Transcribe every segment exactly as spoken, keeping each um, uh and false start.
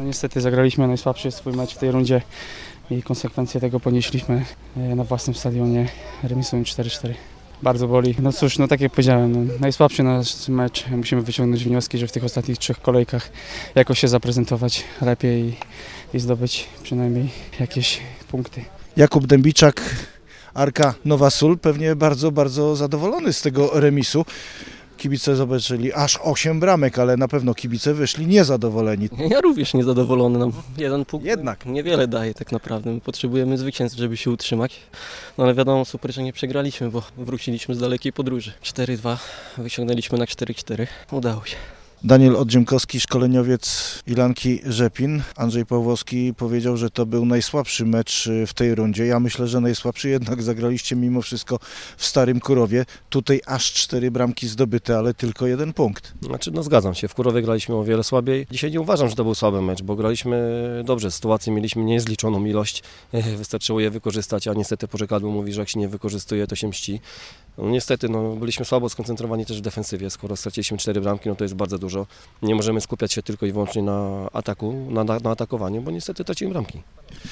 No niestety zagraliśmy najsłabszy swój mecz w tej rundzie i konsekwencje tego ponieśliśmy na własnym stadionie, remisując cztery cztery. Bardzo boli. No cóż, no tak jak powiedziałem, no, najsłabszy nasz mecz. Musimy wyciągnąć wnioski, że w tych ostatnich trzech kolejkach jakoś się zaprezentować lepiej i, i zdobyć przynajmniej jakieś punkty. Jakub Dębiczak, Arka Nowa Sól, pewnie bardzo, bardzo zadowolony z tego remisu. Kibice zobaczyli aż osiem bramek, ale na pewno kibice wyszli niezadowoleni. Ja również niezadowolony. Nam jeden punkt Jednak. niewiele daje tak naprawdę. My potrzebujemy zwycięstw, żeby się utrzymać. No ale wiadomo, super, że nie przegraliśmy, bo wróciliśmy z dalekiej podróży. cztery dwa, wyciągnęliśmy na cztery cztery. Udało się. Daniel Odziemkowski, szkoleniowiec Ilanki Rzepin. Andrzej Pawłowski powiedział, że to był najsłabszy mecz w tej rundzie. Ja myślę, że najsłabszy, jednak zagraliście mimo wszystko w Starym Kurowie. Tutaj aż cztery bramki zdobyte, ale tylko jeden punkt. Znaczy, no zgadzam się, w Kurowie graliśmy o wiele słabiej. Dzisiaj nie uważam, że to był słaby mecz, bo graliśmy dobrze. Sytuację mieliśmy niezliczoną ilość, wystarczyło je wykorzystać, a niestety porzekadło mówi, że jak się nie wykorzystuje, to się mści. No niestety, no, byliśmy słabo skoncentrowani też w defensywie. Skoro straciliśmy cztery bramki, no to jest bardzo dużo. Nie możemy skupiać się tylko i wyłącznie na ataku, na, na, na atakowaniu, bo niestety tracimy bramki.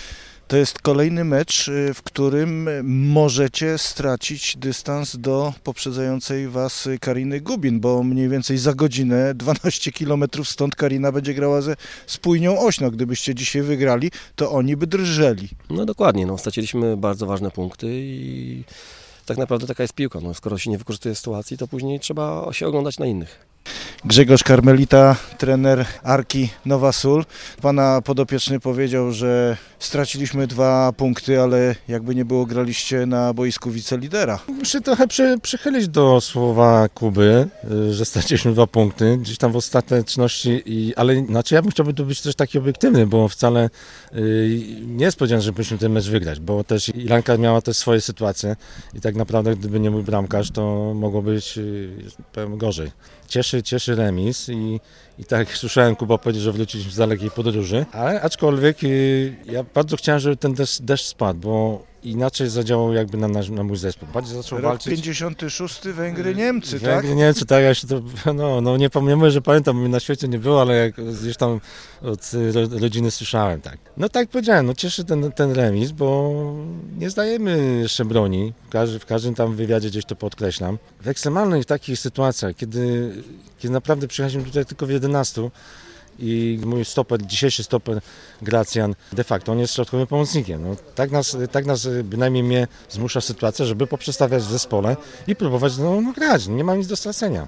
To jest kolejny mecz, w którym możecie stracić dystans do poprzedzającej Was Kariny Gubin, bo mniej więcej za godzinę, dwanaście kilometrów stąd, Karina będzie grała ze Spójnią Ośno. Gdybyście dzisiaj wygrali, to oni by drżeli. No dokładnie, no, straciliśmy bardzo ważne punkty i tak naprawdę taka jest piłka. No, skoro się nie wykorzystuje sytuacji, to później trzeba się oglądać na innych. Grzegorz Karmelita, trener Arki Nowa Sól. Pana podopieczny powiedział, że straciliśmy dwa punkty, ale jakby nie było, graliście na boisku wicelidera. Muszę trochę przy, przychylić do słowa Kuby, że straciliśmy dwa punkty, gdzieś tam w ostateczności, i, ale znaczy ja bym chciałby tu być też taki obiektywny, bo wcale y, nie jest powiedziane, że byśmy ten mecz wygrać, bo też Ilanka miała też swoje sytuacje i tak naprawdę gdyby nie mój bramkarz, to mogło być y, powiem, gorzej. Cieszy, cieszy remis i, i tak jak słyszałem Kuba powiedzieć, że wróciliśmy z dalekiej podróży, ale aczkolwiek y, ja bardzo chciałem, żeby ten deszcz, deszcz spadł, bo inaczej zadziałał jakby na, nasz, na mój zespół. Bardziej zaczął Rok walczyć. pięćdziesiąty szósty Węgry, Niemcy, Węgry, tak? Niemcy, tak, ja się to, no, no nie pamiętam, że pamiętam, na świecie nie było, ale jak gdzieś tam od rodziny słyszałem, tak. No tak powiedziałem, no cieszy ten, ten remis, bo nie zdajemy jeszcze broni, w, każdy, w każdym tam wywiadzie gdzieś to podkreślam. W ekstremalnych takich sytuacjach, kiedy, kiedy naprawdę przyjechaliśmy tutaj tylko w jedenastu, i mój stoper, dzisiejszy stoper Gracjan, de facto on jest środkowym pomocnikiem. No, tak, nas, tak nas bynajmniej mnie zmusza sytuacja, żeby poprzestawiać w zespole i próbować no, no, grać. Nie ma nic do stracenia.